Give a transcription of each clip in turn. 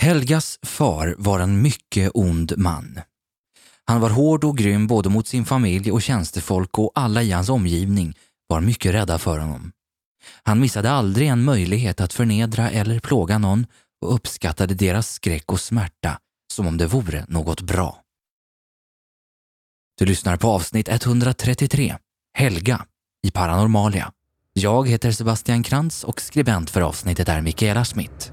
Helgas far var en mycket ond man. Han var hård och grym både mot sin familj och tjänstefolk, och alla i hans omgivning var mycket rädda för honom. Han missade aldrig en möjlighet att förnedra eller plåga någon och uppskattade deras skräck och smärta som om det vore något bra. Du lyssnar på avsnitt 133, Helga i Paranormalia. Jag heter Sebastian Krantz och skribent för avsnittet är Mikaela Schmidt.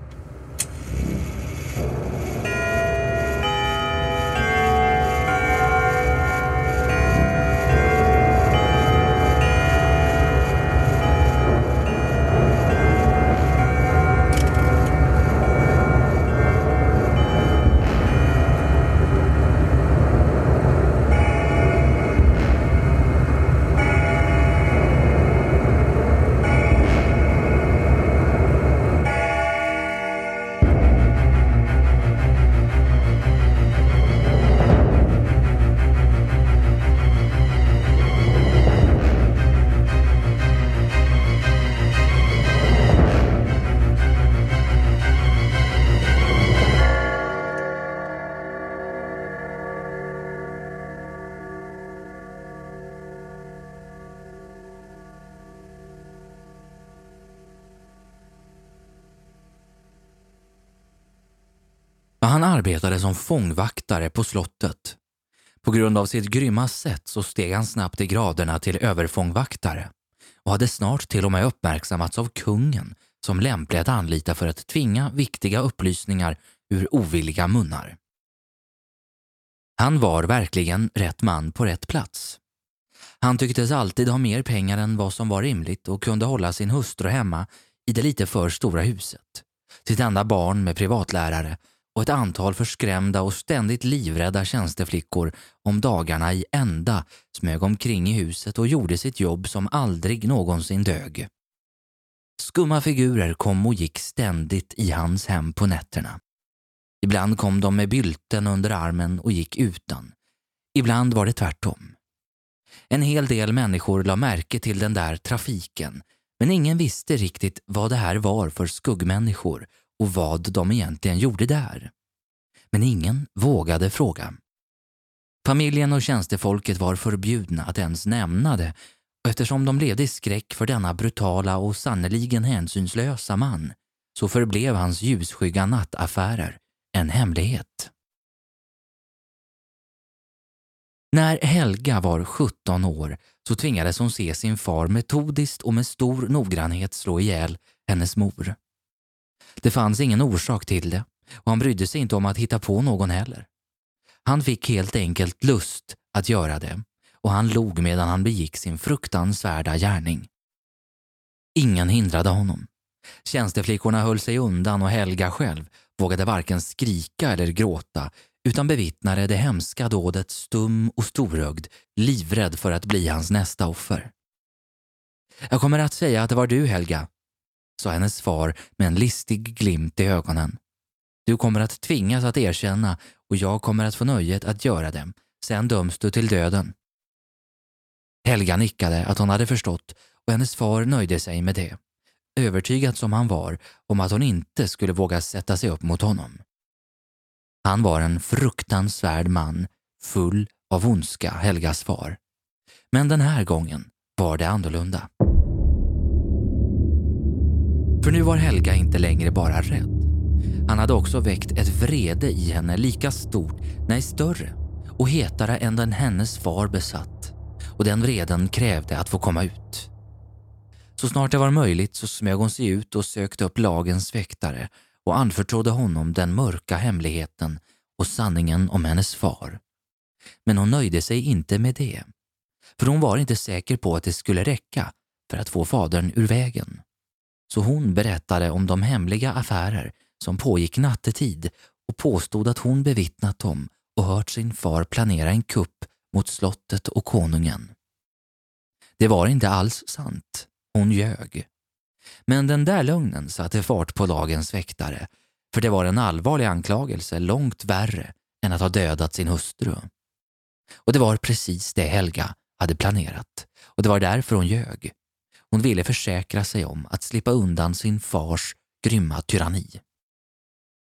Han arbetade som fångvaktare på slottet. På grund av sitt grymma sätt så steg han snabbt i graderna till överfångvaktare och hade snart till och med uppmärksammats av kungen som lämplig att anlita för att tvinga viktiga upplysningar ur ovilliga munnar. Han var verkligen rätt man på rätt plats. Han tycktes alltid ha mer pengar än vad som var rimligt och kunde hålla sin hustru hemma i det lite för stora huset. Sitt enda barn med privatlärare och ett antal förskrämda och ständigt livrädda tjänsteflickor om dagarna i ända smög omkring i huset och gjorde sitt jobb som aldrig någonsin dög. Skumma figurer kom och gick ständigt i hans hem på nätterna. Ibland kom de med bylten under armen och gick utan. Ibland var det tvärtom. En hel del människor la märke till den där trafiken, men ingen visste riktigt vad det här var för skuggmänniskor och vad de egentligen gjorde där. Men ingen vågade fråga. Familjen och tjänstefolket var förbjudna att ens nämna det, och eftersom de levde i skräck för denna brutala och sannoliken hänsynslösa man så förblev hans ljusskygga nattaffärer en hemlighet. När Helga var 17 år så tvingades hon se sin far metodiskt och med stor noggrannhet slå ihjäl hennes mor. Det fanns ingen orsak till det och han brydde sig inte om att hitta på någon heller. Han fick helt enkelt lust att göra det och han log medan han begick sin fruktansvärda gärning. Ingen hindrade honom. Tjänsteflickorna höll sig undan och Helga själv vågade varken skrika eller gråta utan bevittnade det hemska dådet stum och storögd, livrädd för att bli hans nästa offer. Jag kommer att säga att det var du, Helga, sa hennes far med en listig glimt i ögonen. Du kommer att tvingas att erkänna och jag kommer att få nöjet att göra det. Sen döms du till döden. Helga nickade att hon hade förstått och hennes far nöjde sig med det. Övertygad som han var om att hon inte skulle våga sätta sig upp mot honom. Han var en fruktansvärd man, full av ondska, Helgas far. Men den här gången var det annorlunda. För nu var Helga inte längre bara rädd. Han hade också väckt ett vrede i henne lika stort, nej större, och hetare än den hennes far besatt. Och den vreden krävde att få komma ut. Så snart det var möjligt så smög hon sig ut och sökte upp lagens väktare och anförtrodde honom den mörka hemligheten och sanningen om hennes far. Men hon nöjde sig inte med det. För hon var inte säker på att det skulle räcka för att få fadern ur vägen. Så hon berättade om de hemliga affärer som pågick nattetid och påstod att hon bevittnat dem och hört sin far planera en kupp mot slottet och konungen. Det var inte alls sant. Hon ljög. Men den där lögnen satte fart på lagens väktare, för det var en allvarlig anklagelse långt värre än att ha dödat sin hustru. Och det var precis det Helga hade planerat, och det var därför hon ljög. Hon ville försäkra sig om att slippa undan sin fars grymma tyranni.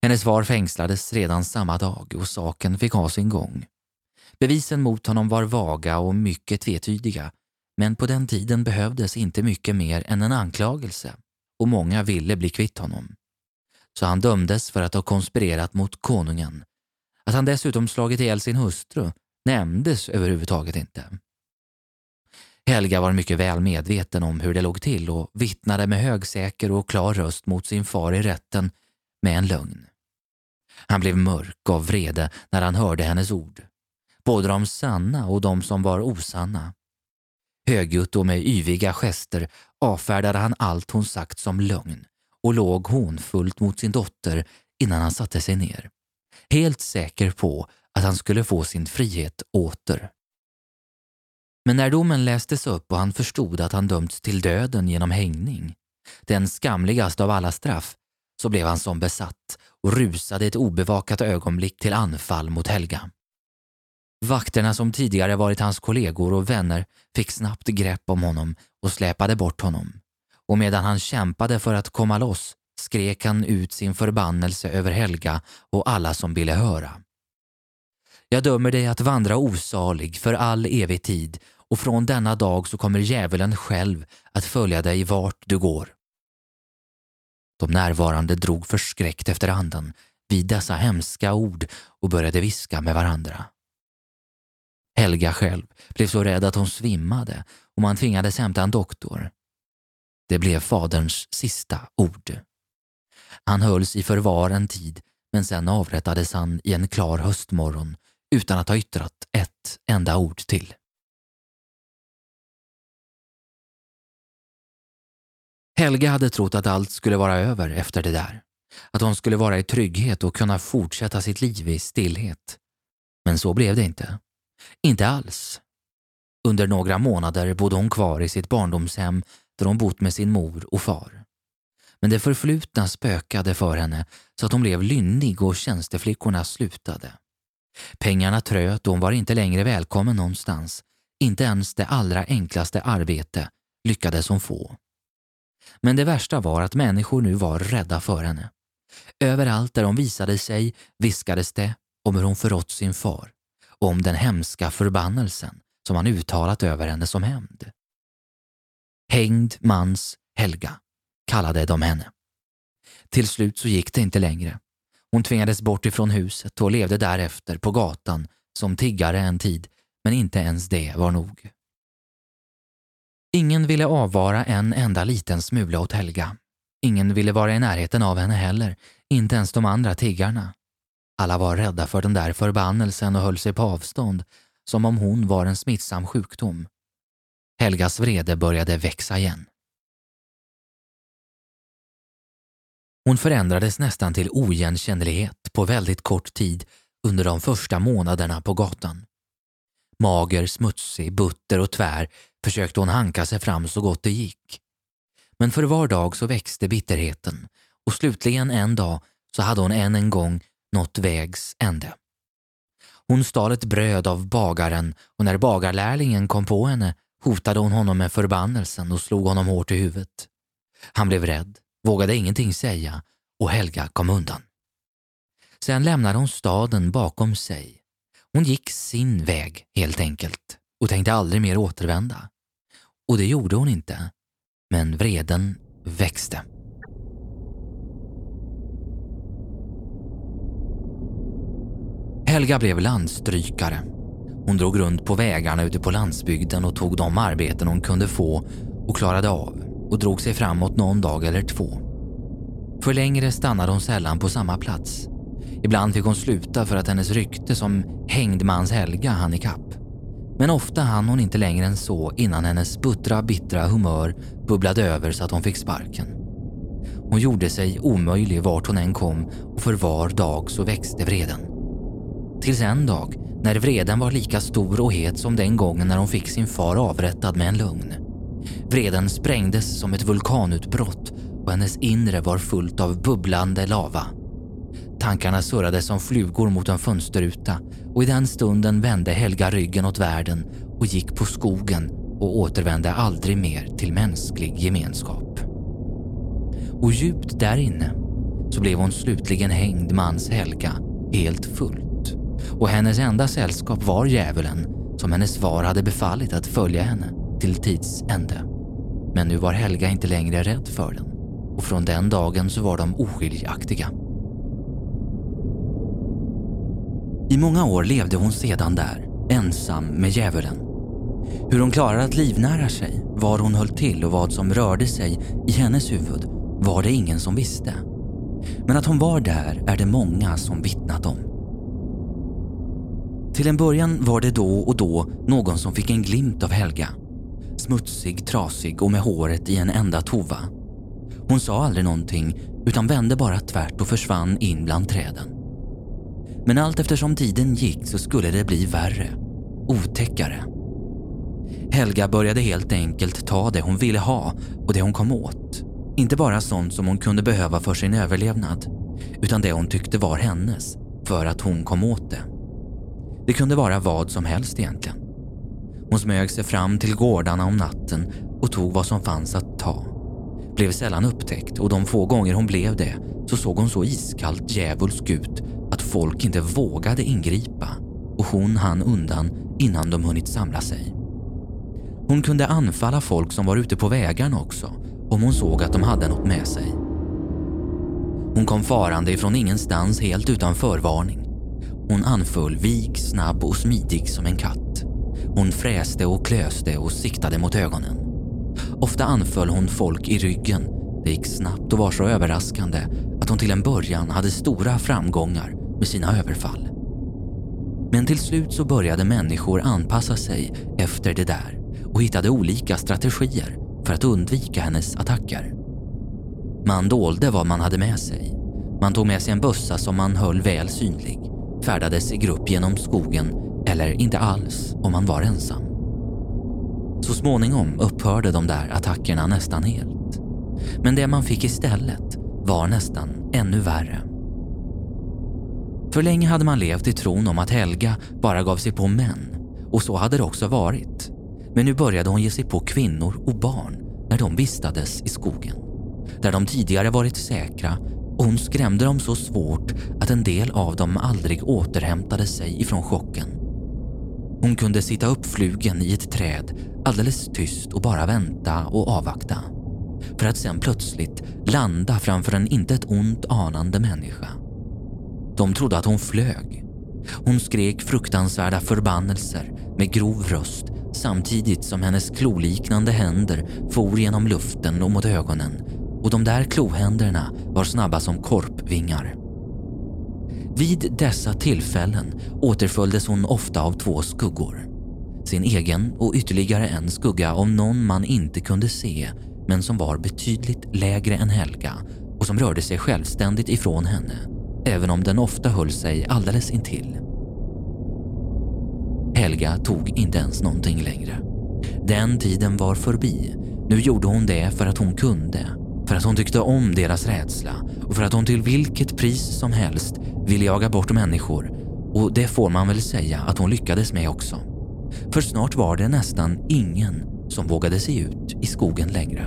Hennes far fängslades redan samma dag och saken fick ha sin gång. Bevisen mot honom var vaga och mycket tvetydiga, men på den tiden behövdes inte mycket mer än en anklagelse och många ville bli kvitt honom. Så han dömdes för att ha konspirerat mot konungen. Att han dessutom slagit ihjäl sin hustru nämndes överhuvudtaget inte. Helga var mycket väl medveten om hur det låg till och vittnade med högsäker och klar röst mot sin far i rätten med en lögn. Han blev mörk av vrede när han hörde hennes ord, både de sanna och de som var osanna. Högljutt och med yviga gester avfärdade han allt hon sagt som lögn och låg hånfullt mot sin dotter innan han satte sig ner, helt säker på att han skulle få sin frihet åter. Men när domen lästes upp och han förstod att han dömts till döden genom hängning, den skamligaste av alla straff, så blev han som besatt och rusade ett obevakat ögonblick till anfall mot Helga. Vakterna som tidigare varit hans kollegor och vänner fick snabbt grepp om honom och släpade bort honom. Och medan han kämpade för att komma loss skrek han ut sin förbannelse över Helga och alla som ville höra. Jag dömer dig att vandra osalig för all evig tid, och från denna dag så kommer djävulen själv att följa dig vart du går. De närvarande drog förskräckt efter andan vid dessa hemska ord och började viska med varandra. Helga själv blev så rädd att hon svimmade och man tvingades hämta en doktor. Det blev faderns sista ord. Han hölls i förvar en tid, men sen avrättades han i en klar höstmorgon utan att ha yttrat ett enda ord till. Helga hade trott att allt skulle vara över efter det där. Att hon skulle vara i trygghet och kunna fortsätta sitt liv i stillhet. Men så blev det inte. Inte alls. Under några månader bodde hon kvar i sitt barndomshem där hon bott med sin mor och far. Men det förflutna spökade för henne så att hon blev lynnig och tjänsteflickorna slutade. Pengarna tröt och hon var inte längre välkommen någonstans. Inte ens det allra enklaste arbete lyckades hon få. Men det värsta var att människor nu var rädda för henne. Överallt där hon visade sig viskades det om hur hon förrått sin far och om den hemska förbannelsen som han uttalat över henne som hämnd. Hängd mans Helga kallade de henne. Till slut så gick det inte längre. Hon tvingades bort ifrån huset och levde därefter på gatan som tiggare en tid, men inte ens det var nog. Ingen ville avvara en enda liten smula åt Helga. Ingen ville vara i närheten av henne heller, inte ens de andra tiggarna. Alla var rädda för den där förbannelsen och höll sig på avstånd, som om hon var en smittsam sjukdom. Helgas vrede började växa igen. Hon förändrades nästan till oigenkännlighet på väldigt kort tid under de första månaderna på gatan. Mager, smutsig, butter och tvär försökte hon hanka sig fram så gott det gick. Men för var dag så växte bitterheten och slutligen en dag så hade hon än en gång nått vägs ände. Hon stal ett bröd av bagaren och när bagarlärlingen kom på henne hotade hon honom med förbannelsen och slog honom hårt i huvudet. Han blev rädd, vågade ingenting säga och Helga kom undan. Sen lämnade hon staden bakom sig. Hon gick sin väg helt enkelt och tänkte aldrig mer återvända. Och det gjorde hon inte, men vreden växte. Helga blev landstrykare. Hon drog runt på vägarna ute på landsbygden och tog de arbeten hon kunde få och klarade av och drog sig framåt någon dag eller två. För längre stannade hon sällan på samma plats. Ibland fick hon sluta för att hennes rykte som hängdmans Helga hann ikapp. Men ofta hann hon inte längre än så innan hennes bittra humör bubblade över så att hon fick sparken. Hon gjorde sig omöjlig vart hon än kom och för var dag så växte vreden. Tills en dag när vreden var lika stor och het som den gången när hon fick sin far avrättad med en lögn. Vreden sprängdes som ett vulkanutbrott och hennes inre var fullt av bubblande lava. Tankarna surrade som flugor mot en fönsterruta och i den stunden vände Helga ryggen åt världen och gick på skogen och återvände aldrig mer till mänsklig gemenskap. Och djupt där inne, så blev hon slutligen hängd med hans Helga helt fullt. Och hennes enda sällskap var djävulen som hennes far hade befallit att följa henne till tids ände. Men nu var Helga inte längre rädd för den och från den dagen så var de oskiljaktiga. I många år levde hon sedan där, ensam med djävulen. Hur hon klarade att livnära sig, var hon höll till och vad som rörde sig i hennes huvud var det ingen som visste. Men att hon var där är det många som vittnat om. Till en början var det då och då någon som fick en glimt av Helga. Smutsig, trasig och med håret i en enda tova. Hon sa aldrig någonting utan vände bara tvärt och försvann in bland träden. Men allt eftersom tiden gick så skulle det bli värre, otäckare. Helga började helt enkelt ta det hon ville ha och det hon kom åt. Inte bara sånt som hon kunde behöva för sin överlevnad, utan det hon tyckte var hennes för att hon kom åt det. Det kunde vara vad som helst egentligen. Hon smög sig fram till gårdarna om natten och tog vad som fanns att ta. Blev sällan upptäckt och de få gånger hon blev det så såg hon så iskallt djävulsk ut att folk inte vågade ingripa och hon hann undan innan de hunnit samla sig. Hon kunde anfalla folk som var ute på vägarna också om hon såg att de hade något med sig. Hon kom farande ifrån ingenstans helt utan förvarning. Hon anföll vik, snabb och smidig som en katt. Hon fräste och klöste och siktade mot ögonen. Ofta anföll hon folk i ryggen. Det gick snabbt och var så överraskande att hon till en början hade stora framgångar med sina överfall. Men till slut så började människor anpassa sig efter det där och hittade olika strategier för att undvika hennes attacker. Man dolde vad man hade med sig. Man tog med sig en bössa som man höll väl synlig, färdades i grupp genom skogen eller inte alls om man var ensam. Så småningom upphörde de där attackerna nästan helt. Men det man fick istället var nästan ännu värre. För länge hade man levt i tron om att Helga bara gav sig på män, och så hade det också varit. Men nu började hon ge sig på kvinnor och barn när de vistades i skogen, där de tidigare varit säkra, och hon skrämde dem så svårt att en del av dem aldrig återhämtade sig ifrån chocken. Hon kunde sitta uppflugen i ett träd alldeles tyst och bara vänta och avvakta, för att sen plötsligt landa framför en inte ett ont anande människa. De trodde att hon flög. Hon skrek fruktansvärda förbannelser med grov röst samtidigt som hennes kloliknande händer for genom luften och mot ögonen, och de där klohänderna var snabba som korpvingar. Vid dessa tillfällen återföljdes hon ofta av två skuggor. Sin egen och ytterligare en skugga av någon man inte kunde se, men som var betydligt lägre än Helga och som rörde sig självständigt ifrån henne, även om den ofta höll sig alldeles intill. Helga tog inte ens någonting längre. Den tiden var förbi. Nu gjorde hon det för att hon kunde, för att hon tyckte om deras rädsla och för att hon till vilket pris som helst ville jaga bort människor, och det får man väl säga att hon lyckades med också. För snart var det nästan ingen som vågade sig ut i skogen längre.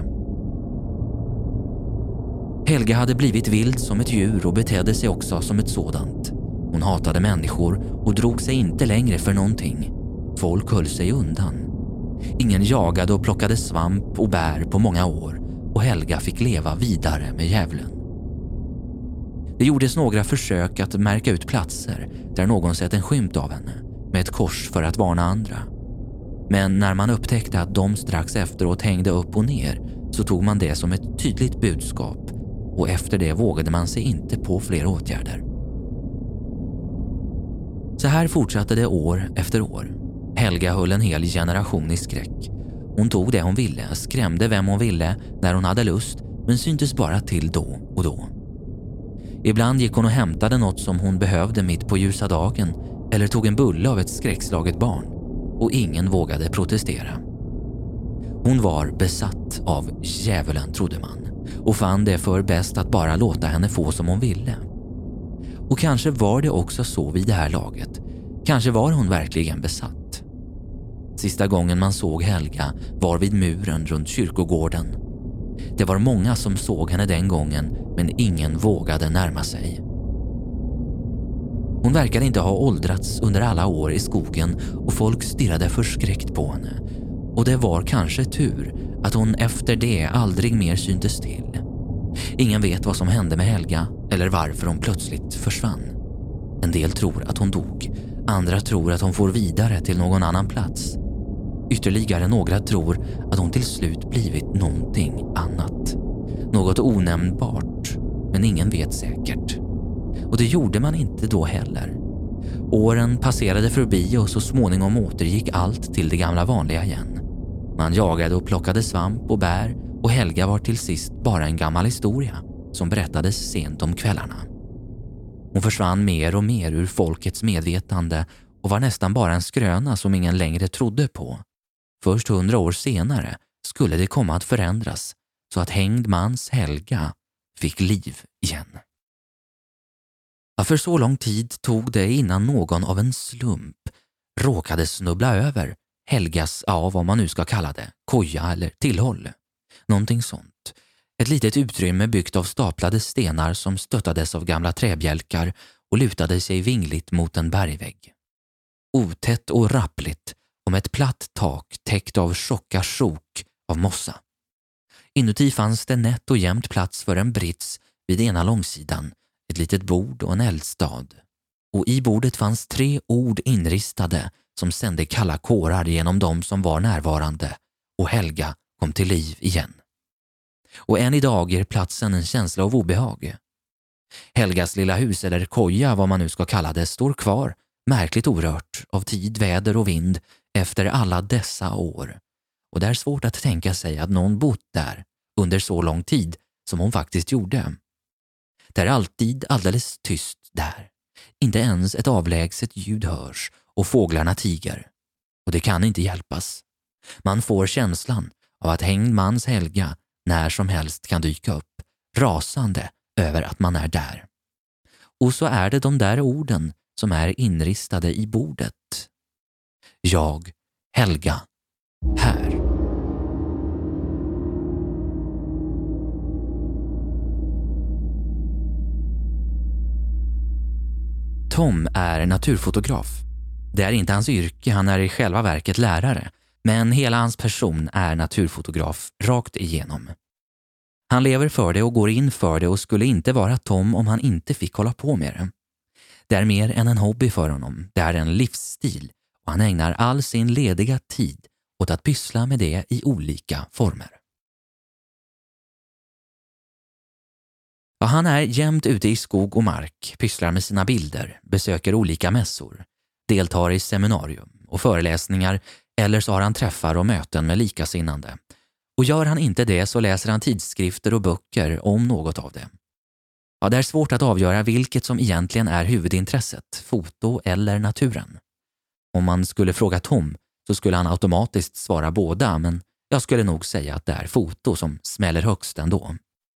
Helga hade blivit vild som ett djur och betedde sig också som ett sådant. Hon hatade människor och drog sig inte längre för någonting. Folk höll sig undan. Ingen jagade och plockade svamp och bär på många år, och Helga fick leva vidare med djävulen. Det gjordes några försök att märka ut platser där någon sett en skymt av henne med ett kors för att varna andra. Men när man upptäckte att de strax efteråt hängde upp och ner så tog man det som ett tydligt budskap, och efter det vågade man sig inte på fler åtgärder. Så här fortsatte det år efter år. Helga höll en hel generation i skräck. Hon tog det hon ville, skrämde vem hon ville när hon hade lust, men syntes bara till då och då. Ibland gick hon och hämtade något som hon behövde mitt på ljusa dagen, eller tog en bulle av ett skräckslaget barn, och ingen vågade protestera. Hon var besatt av djävulen, trodde man, och fann det för bäst att bara låta henne få som hon ville. Och kanske var det också så vid det här laget. Kanske var hon verkligen besatt. Sista gången man såg Helga var vid muren runt kyrkogården. Det var många som såg henne den gången, men ingen vågade närma sig. Hon verkade inte ha åldrats under alla år i skogen och folk stirrade förskräckt på henne. Och det var kanske tur att hon efter det aldrig mer syntes till. Ingen vet vad som hände med Helga eller varför hon plötsligt försvann. En del tror att hon dog, andra tror att hon får vidare till någon annan plats. Ytterligare några tror att hon till slut blivit någonting annat. Något onämnbart, men ingen vet säkert. Och det gjorde man inte då heller. Åren passerade förbi och så småningom återgick allt till det gamla vanliga igen. Man jagade och plockade svamp och bär och Helga var till sist bara en gammal historia som berättades sent om kvällarna. Hon försvann mer och mer ur folkets medvetande och var nästan bara en skröna som ingen längre trodde på. Först 100 år senare skulle det komma att förändras så att hängd mans Helga fick liv igen. För så lång tid tog det innan någon av en slump råkade snubbla över Helgas, vad man nu ska kalla det, koja eller tillhåll. Någonting sånt. Ett litet utrymme byggt av staplade stenar som stöttades av gamla träbjälkar och lutade sig vingligt mot en bergvägg. Otätt och rappligt om ett platt tak täckt av tjocka sjok av mossa. Inuti fanns det nätt och jämnt plats för en brits vid ena långsidan, ett litet bord och en eldstad. Och i bordet fanns 3 ord inristade som sände kalla kårar genom dem som var närvarande, och Helga kom till liv igen. Och än idag ger platsen en känsla av obehag. Helgas lilla hus eller koja, vad man nu ska kalla det, står kvar, märkligt orört av tid, väder och vind efter alla dessa år. Och det är svårt att tänka sig att någon bott där under så lång tid som hon faktiskt gjorde. Det är alltid alldeles tyst där. Inte ens ett avlägset ljud hörs och fåglarna tiger. Och det kan inte hjälpas. Man får känslan av att hängd mans Helga när som helst kan dyka upp, rasande över att man är där. Och så är det de där orden som är inristade i bordet. Jag, Helga, här. Tom är naturfotograf. Det är inte hans yrke, han är i själva verket lärare, men hela hans person är naturfotograf rakt igenom. Han lever för det och går in för det och skulle inte vara Tom om han inte fick hålla på med det. Det är mer än en hobby för honom, det är en livsstil och han ägnar all sin lediga tid åt att pyssla med det i olika former. Han är jämt ute i skog och mark, pysslar med sina bilder, besöker olika mässor, deltar i seminarium och föreläsningar eller så har han träffar och möten med likasinnande. Och gör han inte det så läser han tidskrifter och böcker om något av det. Det är svårt att avgöra vilket som egentligen är huvudintresset, foto eller naturen. Om man skulle fråga Tom så skulle han automatiskt svara båda, men jag skulle nog säga att det är foto som smäller högst ändå.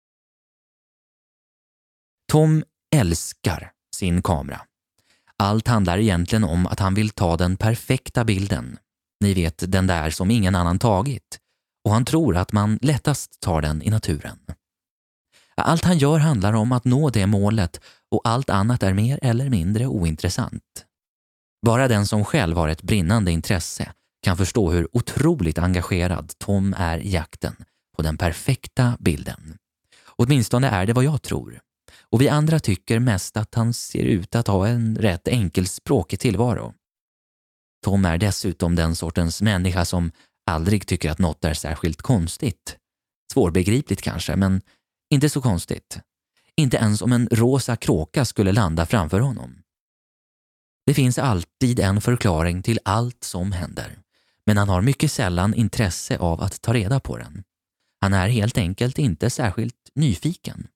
Tom älskar sin kamera. Allt handlar egentligen om att han vill ta den perfekta bilden. Ni vet, den där som ingen annan tagit. Och han tror att man lättast tar den i naturen. Allt han gör handlar om att nå det målet och allt annat är mer eller mindre ointressant. Bara den som själv har ett brinnande intresse kan förstå hur otroligt engagerad Tom är i jakten på den perfekta bilden. Åtminstone är det vad jag tror. Och vi andra tycker mest att han ser ut att ha en rätt enkelspråkig tillvaro. Tom är dessutom den sortens människa som aldrig tycker att något är särskilt konstigt. Svårbegripligt kanske, men inte så konstigt. Inte ens om en rosa kråka skulle landa framför honom. Det finns alltid en förklaring till allt som händer, men han har mycket sällan intresse av att ta reda på den. Han är helt enkelt inte särskilt nyfiken.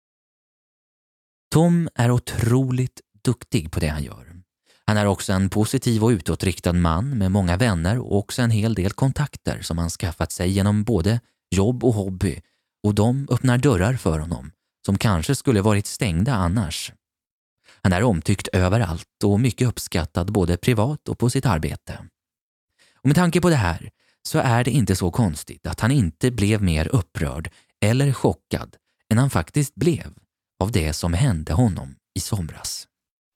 Tom är otroligt duktig på det han gör. Han är också en positiv och utåtriktad man med många vänner och också en hel del kontakter som han skaffat sig genom både jobb och hobby, och de öppnar dörrar för honom som kanske skulle varit stängda annars. Han är omtyckt överallt och mycket uppskattad både privat och på sitt arbete. Och med tanke på det här så är det inte så konstigt att han inte blev mer upprörd eller chockad än han faktiskt blev av det som hände honom i somras.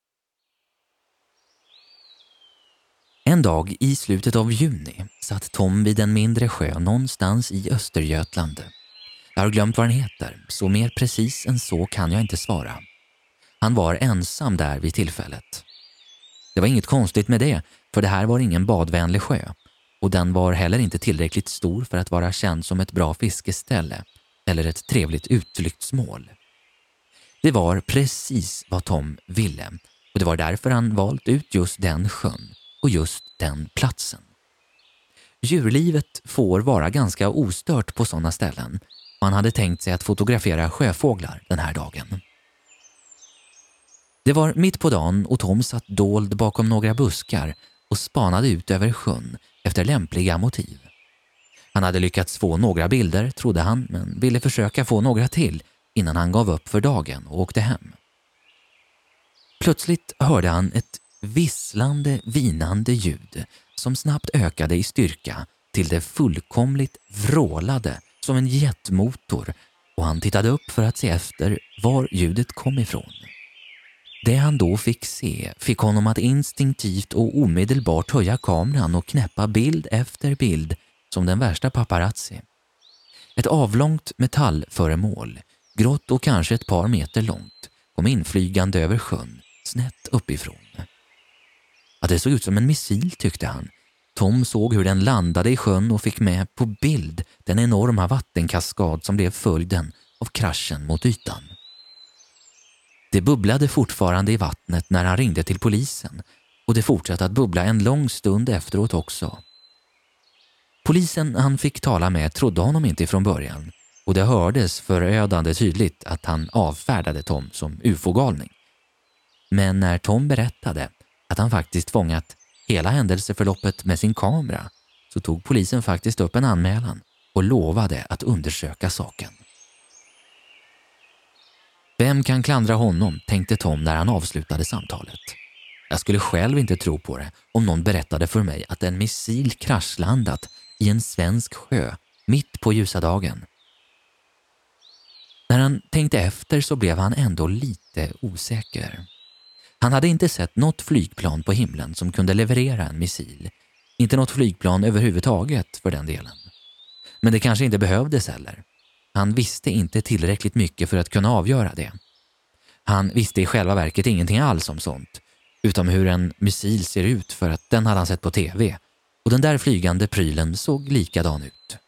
En dag i slutet av juni satt Tom vid en mindre sjö någonstans i Östergötland. Jag har glömt vad den heter, så mer precis än så kan jag inte svara. Han var ensam där vid tillfället. Det var inget konstigt med det, för det här var ingen badvänlig sjö och den var heller inte tillräckligt stor för att vara känd som ett bra fiskeställe eller ett trevligt utflyktsmål. Det var precis vad Tom ville och det var därför han valt ut just den sjön och just den platsen. Djurlivet får vara ganska ostört på sådana ställen och han hade tänkt sig att fotografera sjöfåglar den här dagen. Det var mitt på dagen och Tom satt dold bakom några buskar och spanade ut över sjön efter lämpliga motiv. Han hade lyckats få några bilder, trodde han, men ville försöka få några till innan han gav upp för dagen och åkte hem. Plötsligt hörde han ett visslande, vinande ljud som snabbt ökade i styrka till det fullkomligt vrålade som en jetmotor och han tittade upp för att se efter var ljudet kom ifrån. Det han då fick se fick honom att instinktivt och omedelbart höja kameran och knäppa bild efter bild som den värsta paparazzi. Ett avlångt metallföremål, grått och kanske ett par meter långt, kom inflygande över sjön, snett uppifrån. Att det såg ut som en missil, tyckte han. Tom såg hur den landade i sjön och fick med på bild den enorma vattenkaskad som blev följden av kraschen mot ytan. Det bubblade fortfarande i vattnet när han ringde till polisen och det fortsatte att bubbla en lång stund efteråt också. Polisen han fick tala med trodde honom inte ifrån början och det hördes förödande tydligt att han avfärdade Tom som ufo-galning. Men när Tom berättade att han faktiskt fångat hela händelseförloppet med sin kamera så tog polisen faktiskt upp en anmälan och lovade att undersöka saken. Vem kan klandra honom, tänkte Tom när han avslutade samtalet. Jag skulle själv inte tro på det om någon berättade för mig att en missil kraschlandat i en svensk sjö mitt på ljusa dagen. När han tänkte efter så blev han ändå lite osäker. Han hade inte sett något flygplan på himlen som kunde leverera en missil. Inte något flygplan överhuvudtaget för den delen. Men det kanske inte behövdes heller. Han visste inte tillräckligt mycket för att kunna avgöra det. Han visste i själva verket ingenting alls om sånt, utom hur en missil ser ut för att den hade han sett på tv och den där flygande prylen såg likadan ut.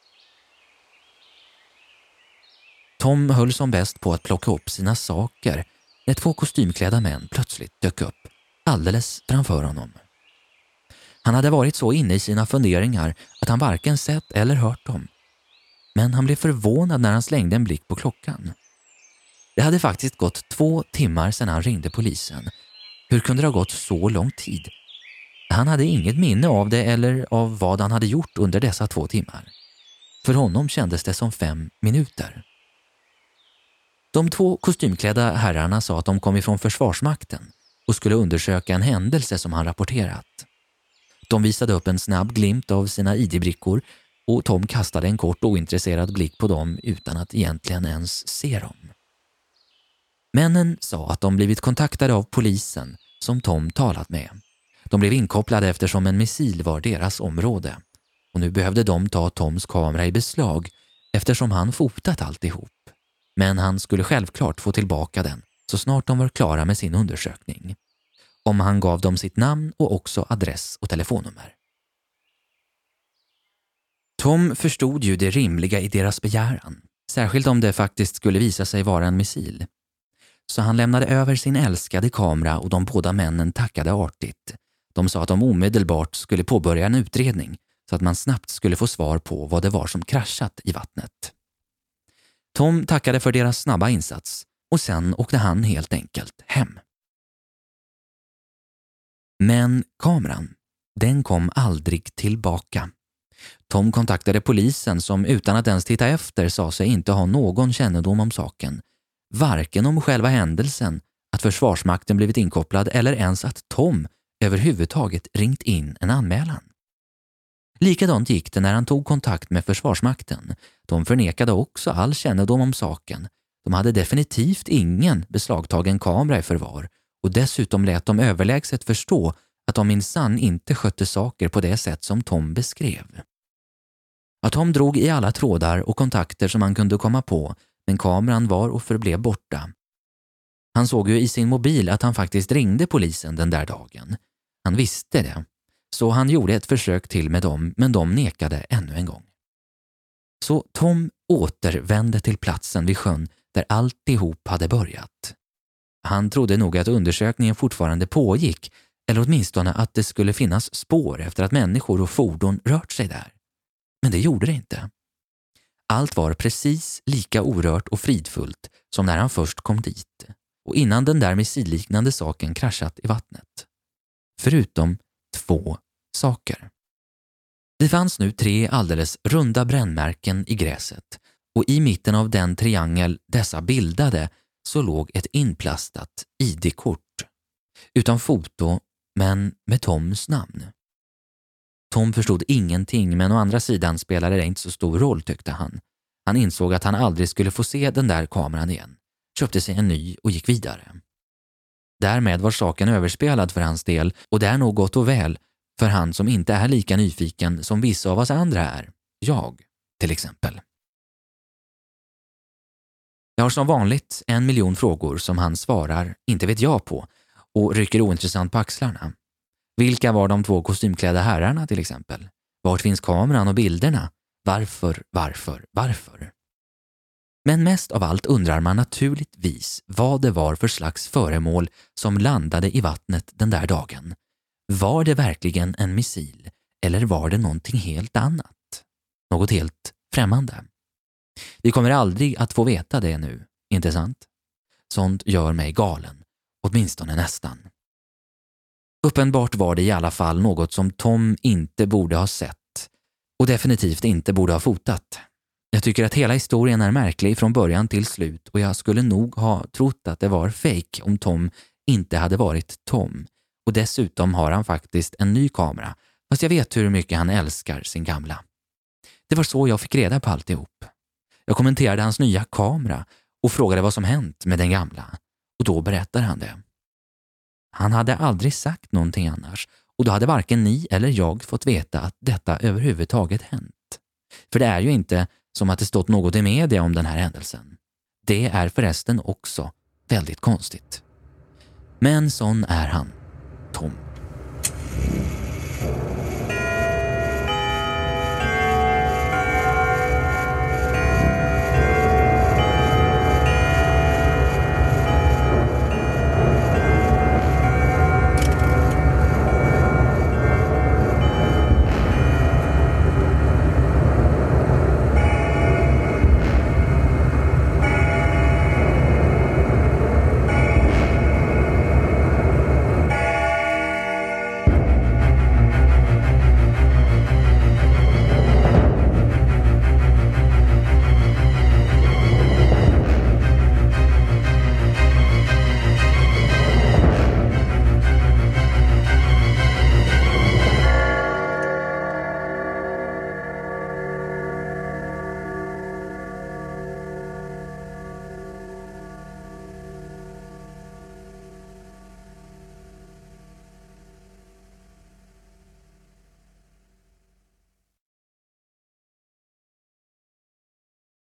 Tom höll som bäst på att plocka upp sina saker när 2 kostymklädda män plötsligt dök upp alldeles framför honom. Han hade varit så inne i sina funderingar att han varken sett eller hört dem. Men han blev förvånad när han slängde en blick på klockan. Det hade faktiskt gått 2 timmar sedan han ringde polisen. Hur kunde det ha gått så lång tid? Han hade inget minne av det eller av vad han hade gjort under dessa 2 timmar. För honom kändes det som 5 minuter. De 2 kostymklädda herrarna sa att de kom ifrån Försvarsmakten och skulle undersöka en händelse som han rapporterat. De visade upp en snabb glimt av sina ID-brickor och Tom kastade en kort ointresserad blick på dem utan att egentligen ens se dem. Männen sa att de blivit kontaktade av polisen som Tom talat med. De blev inkopplade eftersom en missil var deras område och nu behövde de ta Toms kamera i beslag eftersom han fotat alltihop. Men han skulle självklart få tillbaka den så snart de var klara med sin undersökning. Om han gav dem sitt namn och också adress och telefonnummer. Tom förstod ju det rimliga i deras begäran, särskilt om det faktiskt skulle visa sig vara en missil. Så han lämnade över sin älskade kamera och de båda männen tackade artigt. De sa att de omedelbart skulle påbörja en utredning så att man snabbt skulle få svar på vad det var som kraschat i vattnet. Tom tackade för deras snabba insats och sen åkte han helt enkelt hem. Men kameran, den kom aldrig tillbaka. Tom kontaktade polisen som utan att ens titta efter sa sig inte ha någon kännedom om saken. Varken om själva händelsen, att Försvarsmakten blivit inkopplad eller ens att Tom överhuvudtaget ringt in en anmälan. Likadant gick det när han tog kontakt med Försvarsmakten. De förnekade också all kännedom om saken. De hade definitivt ingen beslagtagen kamera i förvar och dessutom lät de överlägset förstå att de minsann inte skötte saker på det sätt som Tom beskrev. Att Tom drog i alla trådar och kontakter som han kunde komma på, men kameran var och förblev borta. Han såg ju i sin mobil att han faktiskt ringde polisen den där dagen. Han visste det, så han gjorde ett försök till med dem, men de nekade ännu en gång. Så Tom återvände till platsen vid sjön där alltihop hade börjat. Han trodde nog att undersökningen fortfarande pågick, eller åtminstone att det skulle finnas spår efter att människor och fordon rört sig där. Men det gjorde det inte. Allt var precis lika orört och fridfullt som när han först kom dit och innan den där missilliknande saken kraschat i vattnet. Förutom 2 saker. Det fanns nu 3 alldeles runda brännmärken i gräset och i mitten av den triangel dessa bildade så låg ett inplastat ID-kort. Utan foto, men med Toms namn. Tom förstod ingenting, men å andra sidan spelade det inte så stor roll, tyckte han. Han insåg att han aldrig skulle få se den där kameran igen, köpte sig en ny och gick vidare. Därmed var saken överspelad för hans del och det är nog gott och väl för han som inte är lika nyfiken som vissa av oss andra är. Jag, till exempel. Jag har som vanligt 1 miljon frågor som han svarar inte vet jag på och rycker ointressant på axlarna. Vilka var de 2 kostymklädda herrarna till exempel? Vart finns kameran och bilderna? Varför? Men mest av allt undrar man naturligtvis vad det var för slags föremål som landade i vattnet den där dagen. Var det verkligen en missil eller var det någonting helt annat? Något helt främmande? Vi kommer aldrig att få veta det nu, inte sant? Sånt gör mig galen, åtminstone nästan. Uppenbart var det i alla fall något som Tom inte borde ha sett och definitivt inte borde ha fotat. Jag tycker att hela historien är märklig från början till slut och jag skulle nog ha trott att det var fake om Tom inte hade varit Tom. Och dessutom har han faktiskt en ny kamera, fast jag vet hur mycket han älskar sin gamla. Det var så jag fick reda på alltihop. Jag kommenterade hans nya kamera och frågade vad som hänt med den gamla och då berättar han det. Han hade aldrig sagt någonting annars och då hade varken ni eller jag fått veta att detta överhuvudtaget hänt. För det är ju inte som att det stått något i media om den här händelsen. Det är förresten också väldigt konstigt. Men sån är han.